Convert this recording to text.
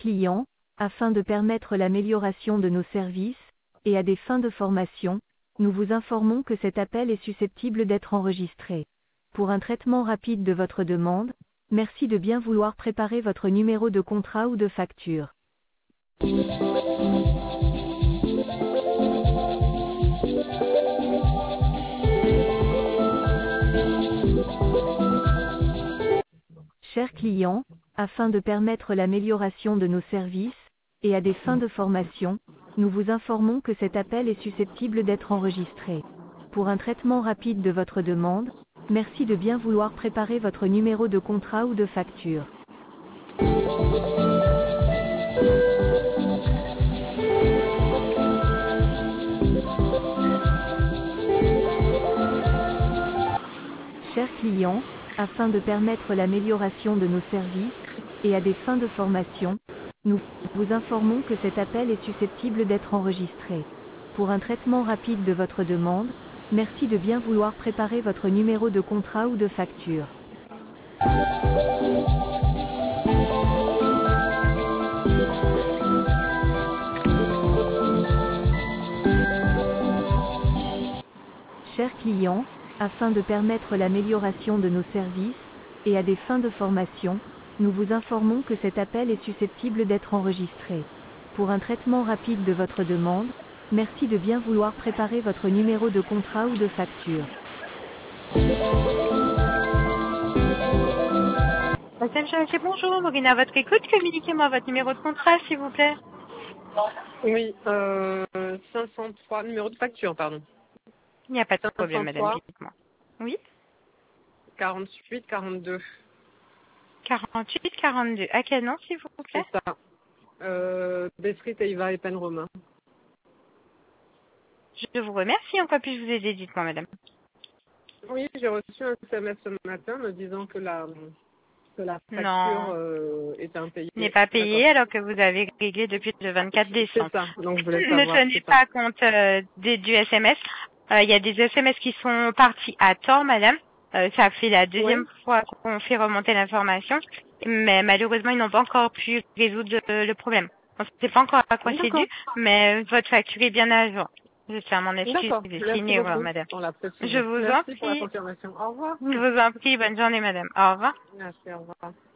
client, afin de permettre l'amélioration de nos services, et à des fins de formation, nous vous informons que cet appel est susceptible d'être enregistré. Pour un traitement rapide de votre demande, merci de bien vouloir préparer votre numéro de contrat ou de facture. Chers clients, afin de permettre l'amélioration de nos services, et à des fins de formation, nous vous informons que cet appel est susceptible d'être enregistré. Pour un traitement rapide de votre demande, merci de bien vouloir préparer votre numéro de contrat ou de facture. Chers clients, afin de permettre l'amélioration de nos services, et à des fins de formation, nous vous informons que cet appel est susceptible d'être enregistré. Pour un traitement rapide de votre demande, merci de bien vouloir préparer votre numéro de contrat ou de facture. Chers clients, afin de permettre l'amélioration de nos services, et à des fins de formation, nous vous informons que cet appel est susceptible d'être enregistré. Pour un traitement rapide de votre demande, merci de bien vouloir préparer votre numéro de contrat ou de facture. Madame Charretier, bonjour, Maureen à votre écoute, communiquez-moi votre numéro de contrat s'il vous plaît. Oui, 503, numéro de facture, pardon. Il n'y a pas de problème, 503, madame, dites-moi. Oui 48, 42. 48, 42. À quel nom, s'il vous plaît? C'est ça. Bessrit, Eva et Penroma. Je vous remercie. En quoi puis-je vous aider? Dites-moi, madame. Oui, j'ai reçu un SMS ce matin me disant que la facture Non, était impayée. n'est pas payé alors que vous avez réglé depuis le 24 décembre. C'est ça, donc je voulais Ne savoir. tenez pas compte du SMS. Il y a des SMS qui sont partis à temps, madame. Ça fait la deuxième fois qu'on fait remonter l'information, mais malheureusement, ils n'ont pas encore pu résoudre le problème. On ne sait pas encore à quoi c'est dû, mais votre facture est bien à jour. Je tiens à m'en excuser. C'est une erreur, madame. Je Je vous en Merci pour la prie. confirmation. Au revoir. Je vous en prie. Bonne journée, madame. Au revoir. Merci, au revoir.